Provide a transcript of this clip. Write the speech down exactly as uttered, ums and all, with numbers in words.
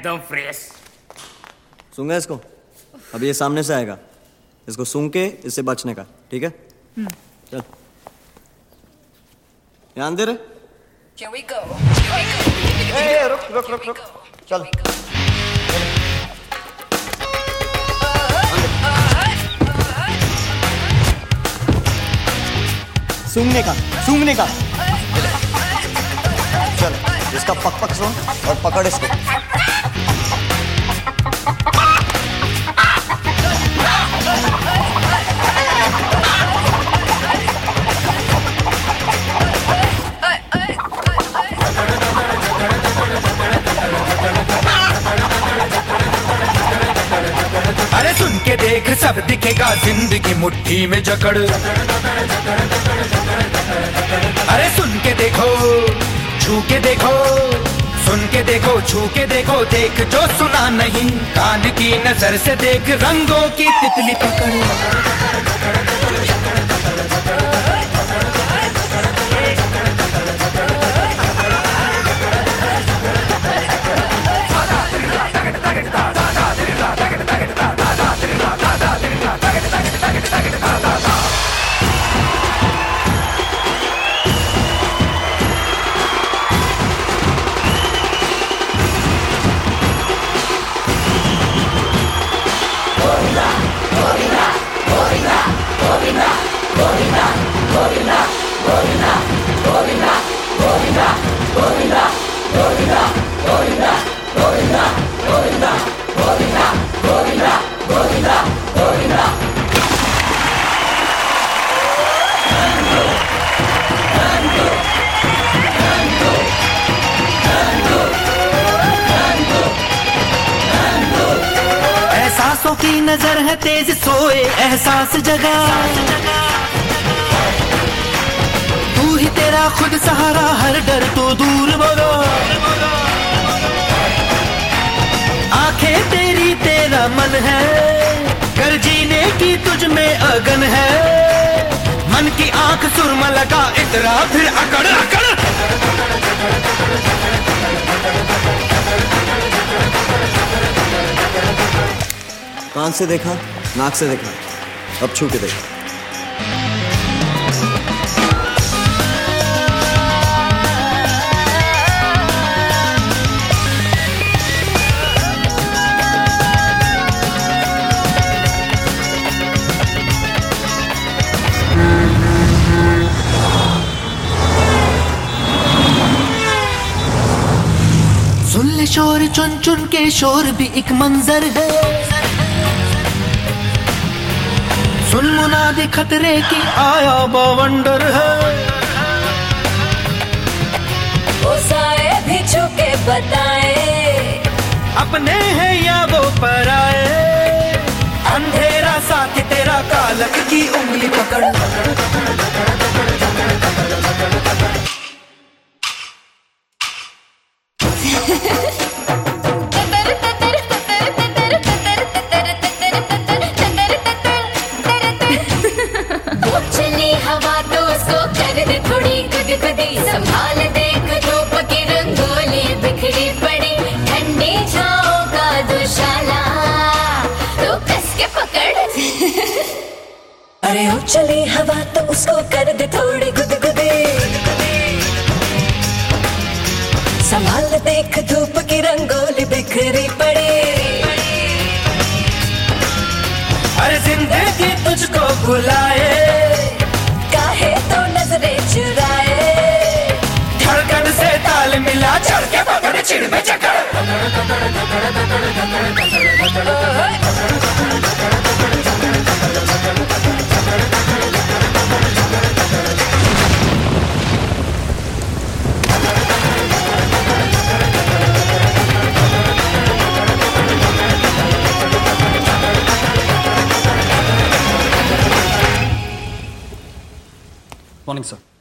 एकदम फ्रेश। सूंगा इसको, अभी ये सामने से आएगा, इसको सूंघ के इससे बचने का, ठीक है? चल ध्यान दे रहे। Here we go. Here we go. ए, रुक रुक रुक रुक चल। सूंघने का, सूंघने का। चल इसका पक पक सुन और पकड़ इसको। अरे सुन के देख सब दिखेगा जिंदगी मुट्ठी में जकड़। अरे सुन के देखो, छू के देखो, सुन के देखो, छू के देखो, देख जो सुना नहीं, कान की नजर से देख रंगों की तितली पकड़। एहसासों की नजर है तेज, सोए एहसास जगा। तू ही तेरा खुद सहारा, हर डर तो दूर भगा। आंखें तेरी तेरा मन है, कर जीने की तुझ में अगन है। मन की आंख सुरमा लगा, इतरा फिर अकड़ अकड़। कान से देखा, नाक से देखा, अब छू के देखा। सुन ले शोर चुन चुन के, शोर भी एक मंजर है। सुन मुनादी खतरे की, आया बवंडर है। वो साए भी छुके बताए, अपने हैं या वो पराए। अंधेरा साथ तेरा, कालक की उंगली पकड़। चली हवा तो उसको कर दे थोड़ी गुदगुदी, संभाल देख धूप की रंगोली बिखरी पड़ी। ठंडी छाओं का दुशाला तो कस के पकड़। अरे ओ चली हवा तो उसको कर दे थोड़ी गुदगुदी, संभाल देख धूप की रंगोली बिखरी पड़ी। अरे जिंदगी तुझको बुलाए, काहे तो नजरें चुराए। धड़कन से ताल मिला, चढ़ के पकड़ चिड़ में चकड़। Morning sir.